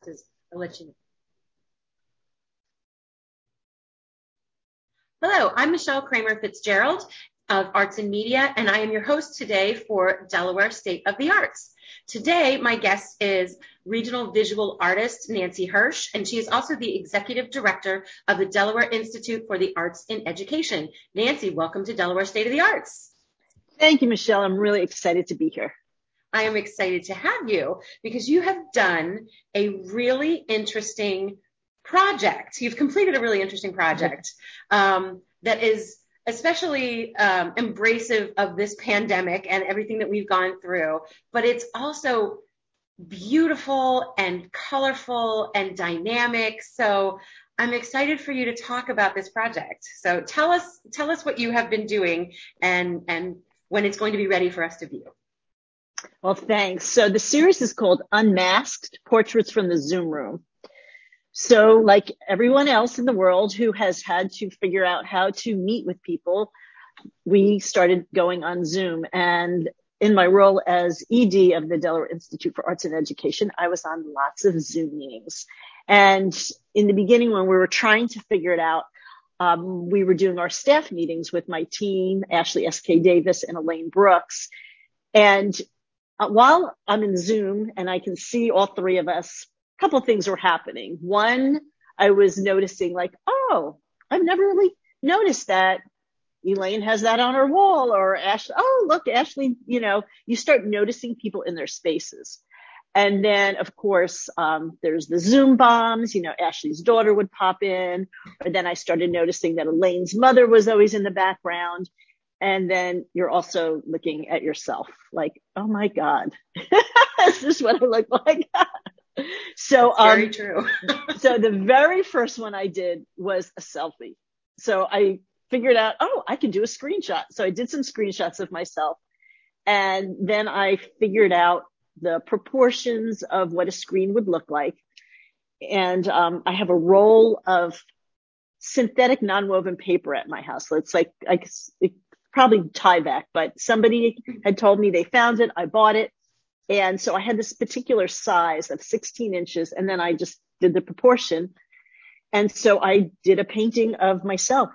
I'll let you know. Hello, I'm Michelle Kramer Fitzgerald of Arts and Media, and I am your host today for Delaware State of the Arts. Today, my guest is regional visual artist Nancy Hirsch, and she is also the executive director of the Delaware Institute for the Arts in Education. Nancy, welcome to Delaware State of the Arts. Thank you, Michelle. I'm really excited to be here. I am excited to have you because you have done a really interesting project. You've completed a really interesting project that is especially embracive of this pandemic and everything that we've gone through, but it's also beautiful and colorful and dynamic. So I'm excited for you to talk about this project. So tell us what you have been doing and when it's going to be ready for us to view. Well, thanks. So the series is called Unmasked: Portraits from the Zoom Room. So like everyone else in the world who has had to figure out how to meet with people, we started going on Zoom. And in my role as ED of the Delaware Institute for Arts and Education, I was on lots of Zoom meetings. And in the beginning, when we were trying to figure it out, we were doing our staff meetings with my team, Ashley S.K. Davis and Elaine Brooks. And while I'm in Zoom and I can see all three of us, a couple of things were happening. One, I was noticing like, oh, I've never really noticed that Elaine has that on her wall, or Ashley, oh, look, Ashley, you start noticing people in their spaces. And then, of course, there's the Zoom bombs, Ashley's daughter would pop in, or then I started noticing that Elaine's mother was always in the background. And then you're also looking at yourself like, oh my God, is this what I look like? So, very true. So the very first one I did was a selfie. So I figured out, oh, I can do a screenshot. So I did some screenshots of myself. And then I figured out the proportions of what a screen would look like. And I have a roll of synthetic nonwoven paper at my house. So it's like, probably Tyvek, but somebody had told me they found it. I bought it. And so I had this particular size of 16 inches, and then I just did the proportion. And so I did a painting of myself.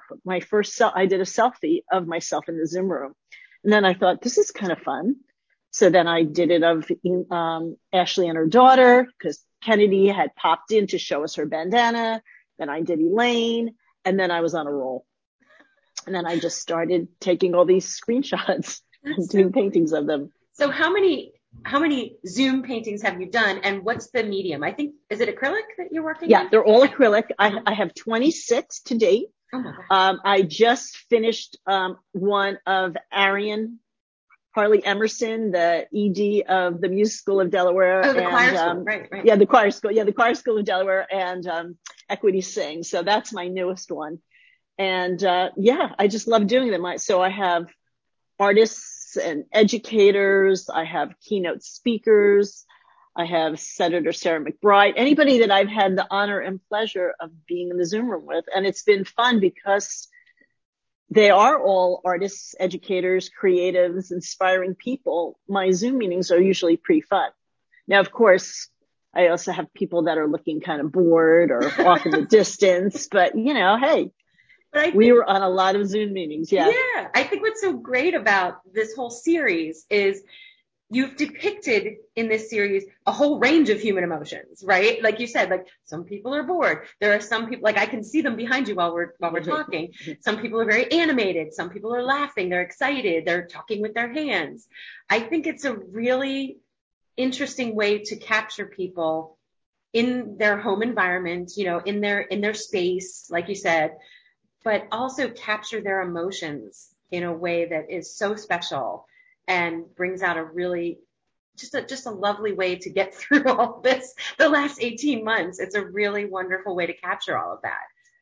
I did a selfie of myself in the Zoom room. And then I thought, this is kind of fun. So then I did it of Ashley and her daughter, because Kennedy had popped in to show us her bandana. Then I did Elaine, and then I was on a roll. And then I just started taking all these screenshots and doing paintings of them. So how many Zoom paintings have you done, and what's the medium? I think, is it acrylic that you're working with? Yeah, they're all acrylic. I have 26 to date. Oh my God. I just finished one of Arian Harley Emerson, the ED of the Music School of Delaware. Oh, the choir school, right. Yeah, the choir school. Yeah, the choir school of Delaware, and Equity Sing. So that's my newest one. And I just love doing them. So I have artists and educators. I have keynote speakers. I have Senator Sarah McBride, anybody that I've had the honor and pleasure of being in the Zoom room with. And it's been fun because they are all artists, educators, creatives, inspiring people. My Zoom meetings are usually pretty fun. Now, of course, I also have people that are looking kind of bored or off in the distance, but hey. We were on a lot of Zoom meetings. Yeah. Yeah. I think what's so great about this whole series is you've depicted in this series a whole range of human emotions, right? Like you said, like some people are bored. There are some people, like I can see them behind you while we're talking. Some people are very animated. Some people are laughing. They're excited. They're talking with their hands. I think it's a really interesting way to capture people in their home environment, in their space, like you said, but also capture their emotions in a way that is so special and brings out a really, just a lovely way to get through all this, the last 18 months. It's a really wonderful way to capture all of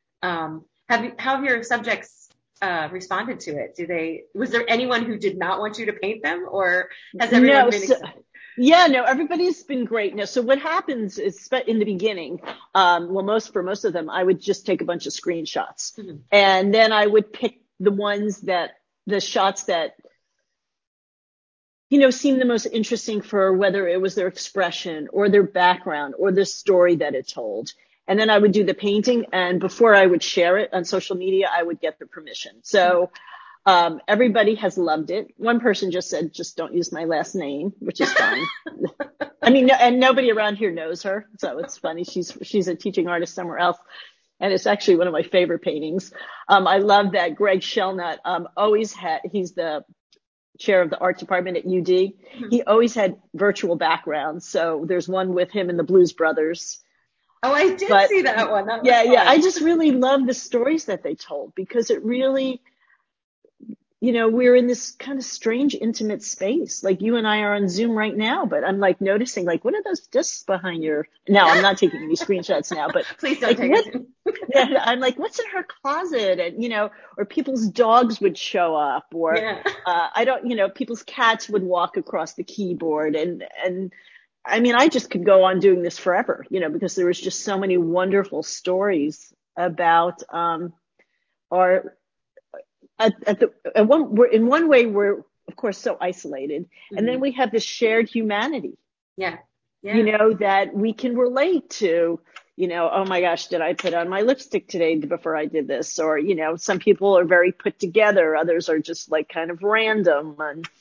that. How have your subjects responded to it? Was there anyone who did not want you to paint them, or has everyone been excited? Yeah, no, everybody's been great. No, so what happens is in the beginning, for most of them, I would just take a bunch of screenshots, and then I would pick the shots that seemed the most interesting for whether it was their expression or their background or the story that it told. And then I would do the painting, and before I would share it on social media, I would get the permission. So everybody has loved it. One person just said, just don't use my last name, which is fine. I mean, and nobody around here knows her. So it's funny. She's a teaching artist somewhere else. And it's actually one of my favorite paintings. I love that Greg Shellnut he's the chair of the art department at UD. Mm-hmm. He always had virtual backgrounds. So there's one with him and the Blues Brothers. Oh, I did see that one. That was fun. I just really love the stories that they told, because it really, we're in this kind of strange, intimate space. Like you and I are on Zoom right now, but I'm like noticing, like, what are those discs behind now I'm not taking any screenshots now, but please don't take it. I'm like, what's in her closet? And, or people's dogs would show up, or, people's cats would walk across the keyboard. And I mean, I just could go on doing this forever, because there was just so many wonderful stories about, in one way, we're of course so isolated, mm-hmm. and then we have this shared humanity. Yeah. That we can relate to. Oh my gosh, did I put on my lipstick today before I did this? Or some people are very put together, others are just like kind of random,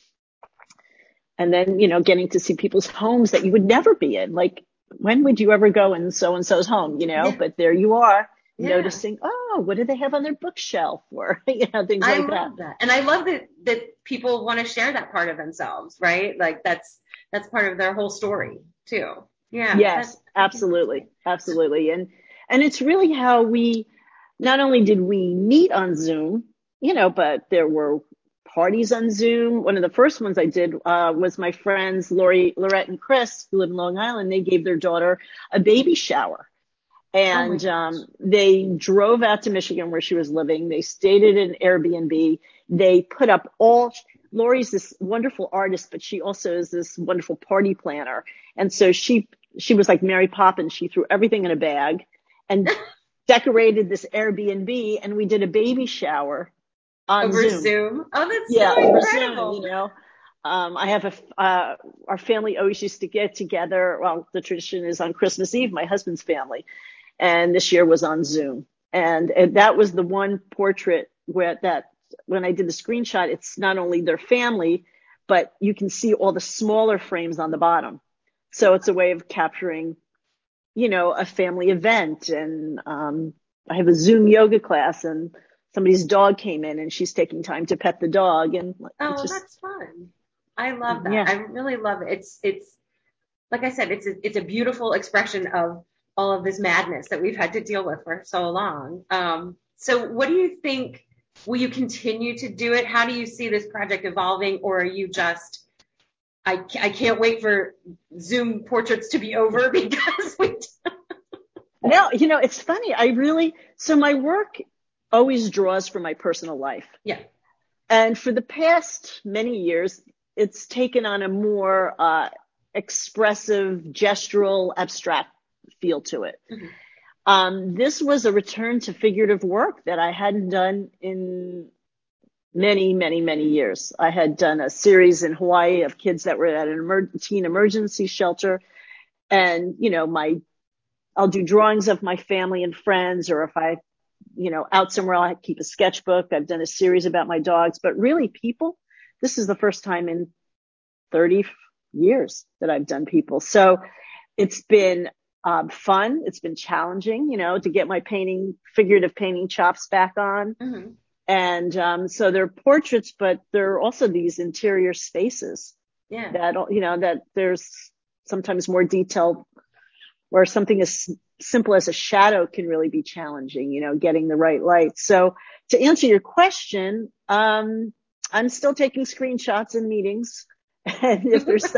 and then getting to see people's homes that you would never be in. Like, when would you ever go in so and so's home? Yeah. But there you are. Yeah. Noticing, what do they have on their bookshelf, or things like that. I love that. And I love that people want to share that part of themselves, right? Like that's part of their whole story too. Yeah. Yes, absolutely. Absolutely. And it's really how not only did we meet on Zoom, but there were parties on Zoom. One of the first ones I did was my friends Lorette and Chris, who live in Long Island. They gave their daughter a baby shower. And they drove out to Michigan, where she was living. They stayed at an Airbnb. They put up Lori's this wonderful artist, but she also is this wonderful party planner. And so she was like Mary Poppins. She threw everything in a bag and decorated this Airbnb, and we did a baby shower on Zoom. Oh, that's so incredible. Zoom, I have our family always used to get together. Well, the tradition is on Christmas Eve, my husband's family. And this year was on Zoom. And that was the one portrait when I did the screenshot, it's not only their family, but you can see all the smaller frames on the bottom. So it's a way of capturing, a family event. And I have a Zoom yoga class, and somebody's dog came in, and she's taking time to pet the dog. And that's fun. I love that. Yeah. I really love it. It's like I said, it's a beautiful expression of all of this madness that we've had to deal with for so long. So what do you think? Will you continue to do it? How do you see this project evolving? Or are you just, I can't wait for Zoom portraits to be over because No, it's funny. So my work always draws from my personal life. Yeah. And for the past many years, it's taken on a more expressive, gestural, abstract feel to it. Mm-hmm. This was a return to figurative work that I hadn't done in many, many, many years. I had done a series in Hawaii of kids that were at an teen emergency shelter. And, I'll do drawings of my family and friends, or if I, out somewhere, I'll keep a sketchbook. I've done a series about my dogs, but really people, this is the first time in 30 years that I've done people. So it's been fun. It's been challenging, to get my figurative painting chops back on. Mm-hmm. And so they're portraits, but they're also these interior spaces. Yeah. That there's sometimes more detail, where something as simple as a shadow can really be challenging, getting the right light. So to answer your question, I'm still taking screenshots in meetings. And if there's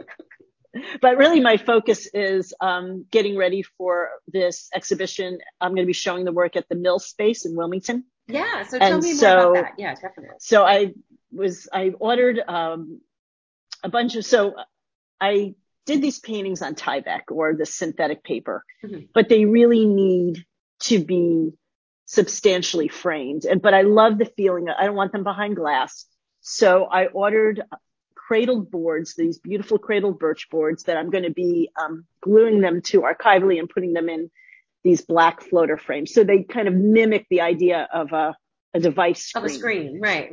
but really my focus is getting ready for this exhibition. I'm going to be showing the work at the Mill Space in Wilmington. Yeah, so tell me more about that. Yeah, definitely. So I ordered I did these paintings on Tyvek, or the synthetic paper, mm-hmm. but they really need to be substantially framed. But I love the feeling. I don't want them behind glass. So I ordered cradled boards, these beautiful cradled birch boards that I'm going to be gluing them to archivally and putting them in these black floater frames. So they kind of mimic the idea of a device screen. Of a screen, right.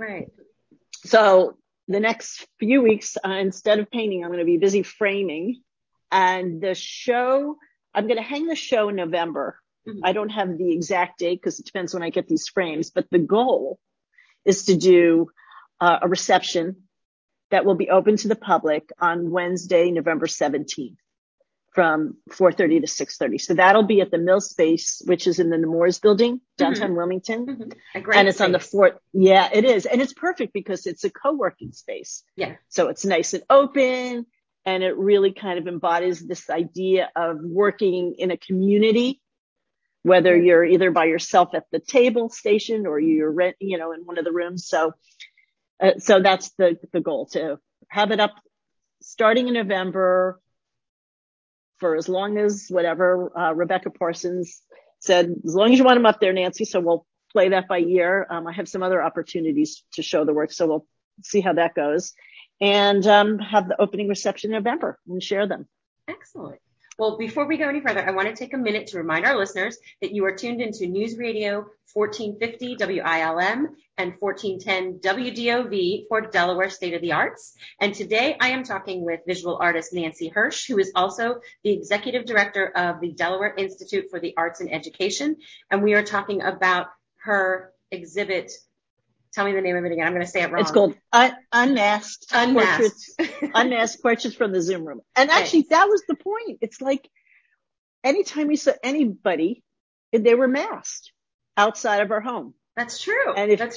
So the next few weeks, instead of painting, I'm going to be busy framing. And the show, I'm going to hang the show in November. Mm-hmm. I don't have the exact date because it depends when I get these frames, but the goal is to do a reception that will be open to the public on Wednesday, November 17th from 4:30 to 6:30. So that'll be at the Mill Space, which is in the Nemours building, downtown mm-hmm. Wilmington. Mm-hmm. And it's space. On the fourth. Yeah, it is. And it's perfect because it's a co-working space. Yeah. So it's nice and open, and it really kind of embodies this idea of working in a community, whether you're either by yourself at the table station or you're in one of the rooms. So that's the goal, to have it up starting in November for as long as whatever Rebecca Parsons said, as long as you want them up there, Nancy. So we'll play that by ear. I have some other opportunities to show the work, so we'll see how that goes, and have the opening reception in November and share them. Excellent. Well, before we go any further, I want to take a minute to remind our listeners that you are tuned into News Radio 1450 WILM and 1410 WDOV for Delaware State of the Arts. And today I am talking with visual artist Nancy Hirsch, who is also the executive director of the Delaware Institute for the Arts and Education. And we are talking about her exhibit. Tell me the name of it again. I'm going to say it wrong. It's called Unmasked. Unmasked Portraits from the Zoom Room. And actually, that was the point. It's like anytime we saw anybody, they were masked outside of our home. That's true.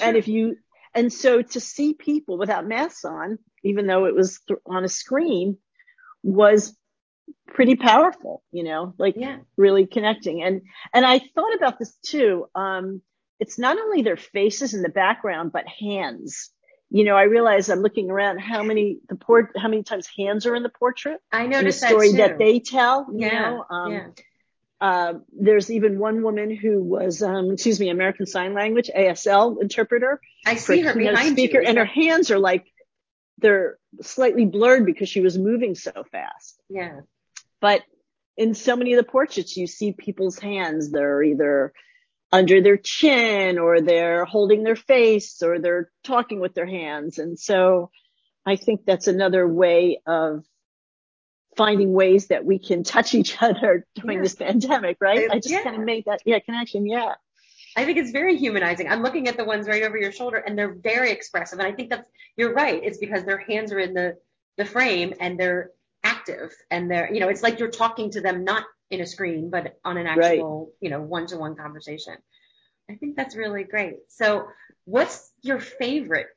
And so to see people without masks on, even though it was on a screen, was pretty powerful, really connecting. And I thought about this too. It's not only their faces in the background, but hands. I realize I'm looking around how many times hands are in the portrait. I noticed the story that that they tell. Yeah. There's even one woman who was, American Sign Language, ASL interpreter. I see her behind speaker, you. And her hands are they're slightly blurred because she was moving so fast. Yeah. But in so many of the portraits, you see people's hands. They're either under their chin, or they're holding their face, or they're talking with their hands. And so I think that's another way of finding ways that we can touch each other during this pandemic, right? I just kind of made that connection. Yeah. I think it's very humanizing. I'm looking at the ones right over your shoulder, and they're very expressive. And I think you're right. It's because their hands are in the frame, and they're active, and they're, it's like you're talking to them, not in a screen, but on an actual, one-to-one conversation. I think that's really great. So what's your favorite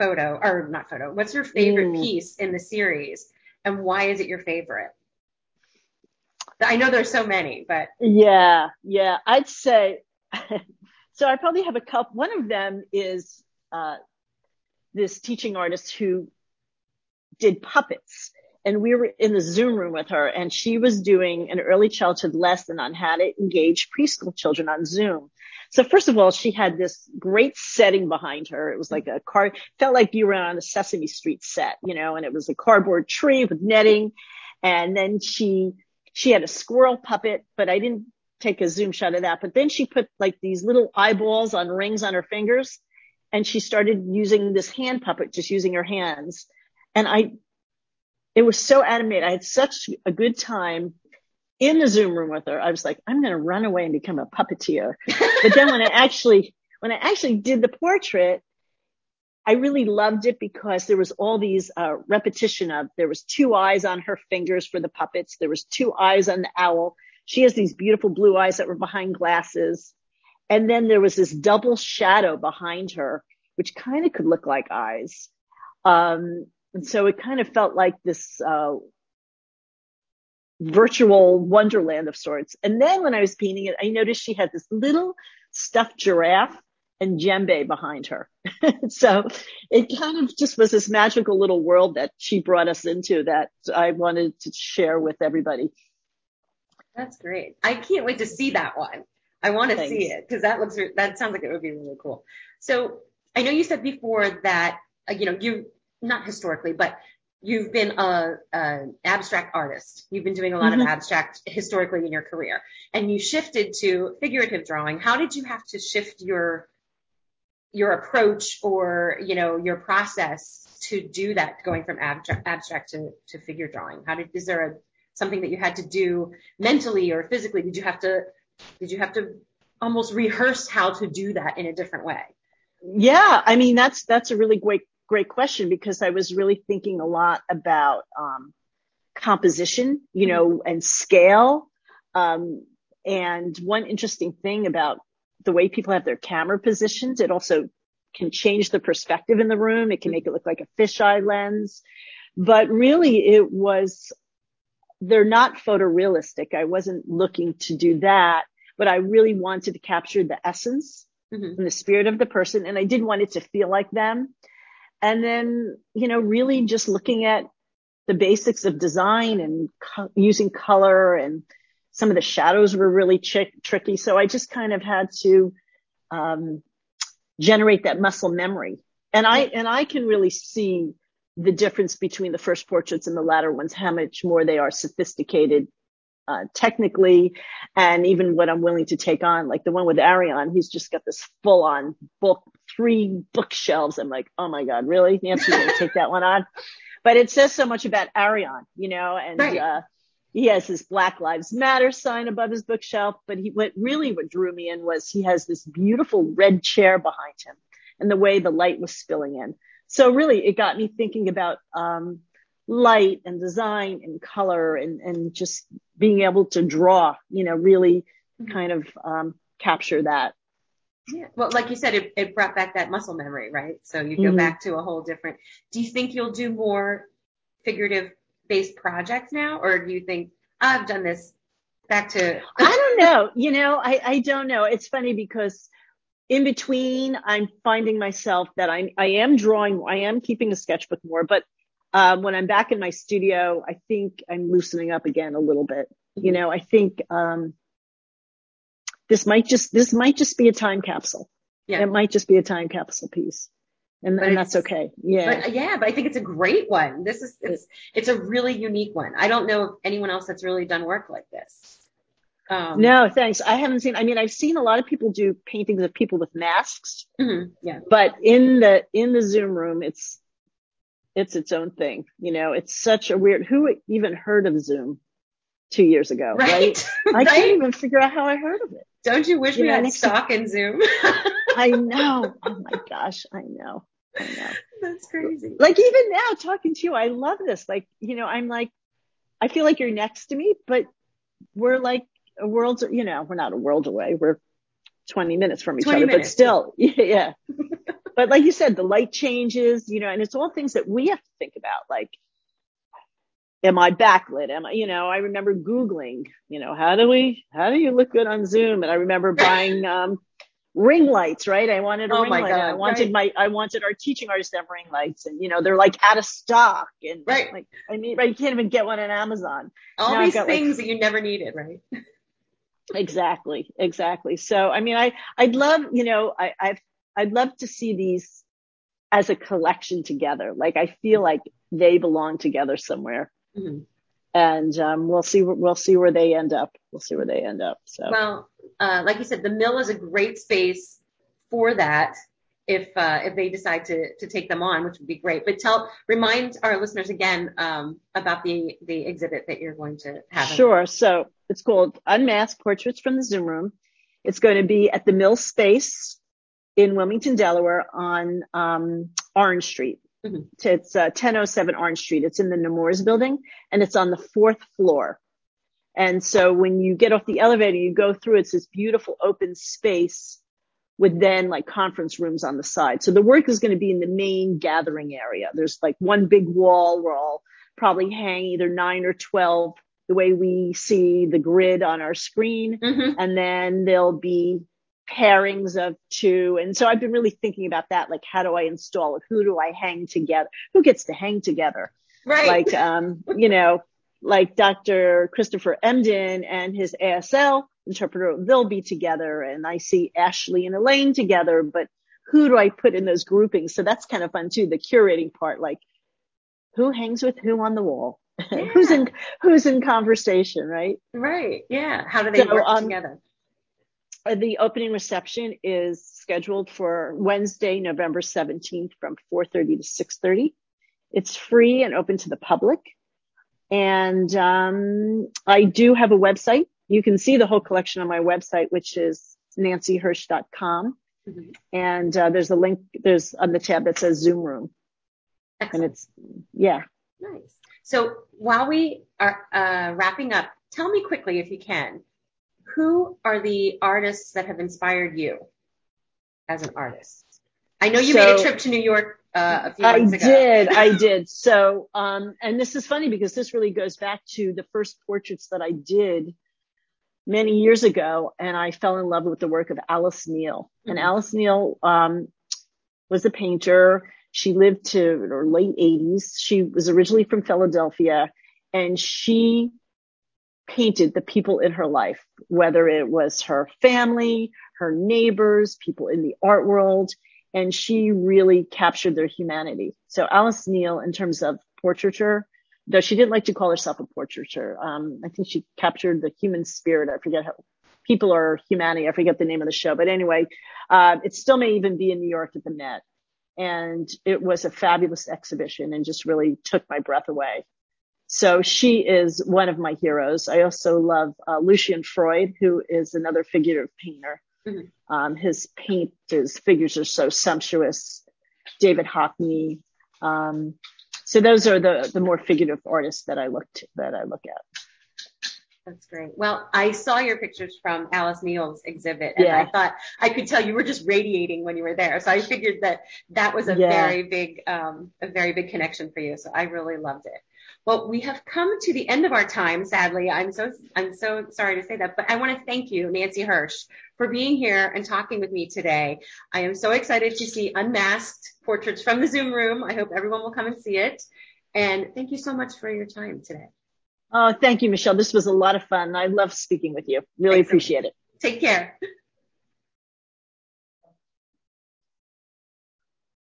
what's your favorite piece in the series, and why is it your favorite? I know there's so many, but. Yeah. I'd say, so I probably have a couple. One of them is, this teaching artist who did puppets. And we were in the Zoom room with her, and she was doing an early childhood lesson on how to engage preschool children on Zoom. So first of all, she had this great setting behind her. It was like felt like you were on a Sesame Street set, and it was a cardboard tree with netting. And then she had a squirrel puppet, but I didn't take a zoom shot of that. But then she put these little eyeballs on rings on her fingers, and she started using this hand puppet, just using her hands. And it was so animated. I had such a good time in the Zoom room with her. I was like, I'm going to run away and become a puppeteer. But then when I actually did the portrait, I really loved it because there was all these repetition of, there was 2 eyes on her fingers for the puppets. There was 2 eyes on the owl. She has these beautiful blue eyes that were behind glasses. And then there was this double shadow behind her, which kind of could look like eyes. And so it kind of felt like this virtual wonderland of sorts. And then when I was painting it, I noticed she had this little stuffed giraffe and djembe behind her. So it kind of just was this magical little world that she brought us into that I wanted to share with everybody. That's great. I can't wait to see that one. I want to see it because that sounds like it would be really cool. So I know you said before that, you not historically, but you've been an abstract artist. You've been doing a lot of Hmm. abstract historically in your career, and you shifted to figurative drawing. How did you have to shift your approach or, your process to do that, going from abstract to figure drawing? Is there something that you had to do mentally or physically? Did you have to almost rehearse how to do that in a different way? Yeah, I mean that's a really great question, because I was really thinking a lot about composition, and scale. And one interesting thing about the way people have their camera positions, it also can change the perspective in the room. It can make it look like a fisheye lens, but really they're not photorealistic. I wasn't looking to do that, but I really wanted to capture the essence and the spirit of the person. And I did want it to feel like them. And then, really just looking at the basics of design and using color, and some of the shadows were really tricky. So I just kind of had to, generate that muscle memory. And I can really see the difference between the first portraits and the latter ones, how much more they are sophisticated, technically, and even what I'm willing to take on. Like the one with Arion, he's just got this full on book, 3 bookshelves. I'm like, oh my God, really? Nancy's going to take that one on? But it says so much about Arion, and Right. he has his Black Lives Matter sign above his bookshelf. But what drew me in was he has this beautiful red chair behind him, and the way the light was spilling in. So really, it got me thinking about light and design and color, and just being able to draw, really kind of capture that. Yeah. Well, like you said, it brought back that muscle memory, right? So you go Mm-hmm. back to a whole different. Do you think you'll do more figurative based projects now, or do you think I've done this back to? I don't know. I don't know. It's funny because in between, I'm finding myself that I am drawing, I am keeping a sketchbook more, but when I'm back in my studio, I think I'm loosening up again a little bit. I think this might just be a time capsule. Yeah. It might just be a time capsule piece, and that's okay. Yeah. But I think it's a great one. It's a really unique one. I don't know of anyone else that's really done work like this. No, thanks. I haven't seen. I mean, I've seen a lot of people do paintings of people with masks, Yeah. but in the Zoom room, it's its own thing. It's such a weird. Who even heard of Zoom 2 years ago, right? I Right. can't even figure out how I heard of it. Don't you wish we had stock in Zoom? I know. Oh my gosh, I know. That's crazy. Like even now talking to you, I love this. Like, I'm like, I feel like you're next to me, but we're like we're not a world away. We're 20 minutes from each 20 other, but minutes. still, yeah. But like you said, the light changes, and it's all things that we have to think about. Like, am I backlit? I remember Googling, how do you look good on Zoom? And I remember buying, ring lights, right? I wanted a ring light. God, I wanted our teaching artists to have ring lights, and they're like out of stock, and right. You can't even get one on Amazon. All now these things that you never needed, right? Exactly. So, I mean, I'd love, I'd love to see these as a collection together. Like, I feel like they belong together somewhere. And we'll see where they end up. So, well, like you said, the Mill is a great space for that if they decide to take them on, which would be great. But remind our listeners again about the exhibit that you're going to have. Sure. So it's called Unmasked Portraits from the Zoom Room. It's going to be at the Mill Space in Wilmington, Delaware, on Orange Street. It's 1007 Orange Street. It's in the Nemours building, and it's on the 4th floor. And so when you get off the elevator, you go through, it's this beautiful open space with then like conference rooms on the side. So the work is going to be in the main gathering area. There's like one big wall where I'll probably hang either 9 or 12, the way we see the grid on our screen. And then there'll be pairings of 2. And so I've been really thinking about that. Like, how do I install it? Who do I hang together? Who gets to hang together? Right. Like, like Dr. Christopher Emden and his ASL interpreter, they'll be together. And I see Ashley and Elaine together, but who do I put in those groupings? So that's kind of fun too, the curating part. Like, who hangs with who on the wall, Yeah. who's in conversation, right? Right. Yeah. How do they So, work together? the opening reception is scheduled for Wednesday, November 17th from 4:30 to 6:30. It's free and open to the public. And I do have a website. You can see the whole collection on my website, which is nancyhirsch.com. Mm-hmm. And there's a link, there's on the tab that says Zoom Room. Excellent. And it's, yeah. Nice. So while we are wrapping up, tell me quickly, if you can, who are the artists that have inspired you as an artist? I know you made a trip to New York a few months ago. I did. So, and this is funny because this really goes back to the first portraits that I did many years ago. And I fell in love with the work of Alice Neel. Mm-hmm. And Alice Neel was a painter. She lived to her late 80s. She was originally from Philadelphia, and she painted the people in her life, whether it was her family, her neighbors, people in the art world, and she really captured their humanity. So Alice Neel, in terms of portraiture, though she didn't like to call herself a portraiture, I think she captured the human spirit. I forget how people are humanity. I forget the name of the show, but anyway, it still may even be in New York at the Met. And it was a fabulous exhibition and just really took my breath away. So she is one of my heroes. I also love Lucian Freud, who is another figurative painter. Mm-hmm. His figures are so sumptuous. David Hockney. So those are the more figurative artists that I look at. That's great. Well, I saw your pictures from Alice Neel's exhibit, and I thought I could tell you were just radiating when you were there. So I figured that was a very big connection for you. So I really loved it. Well, we have come to the end of our time, sadly. I'm so sorry to say that, but I want to thank you, Nancy Hirsch, for being here and talking with me today. I am so excited to see Unmasked Portraits from the Zoom Room. I hope everyone will come and see it. And thank you so much for your time today. Oh, thank you, Michelle. This was a lot of fun. I love speaking with you. Really appreciate it. Take care.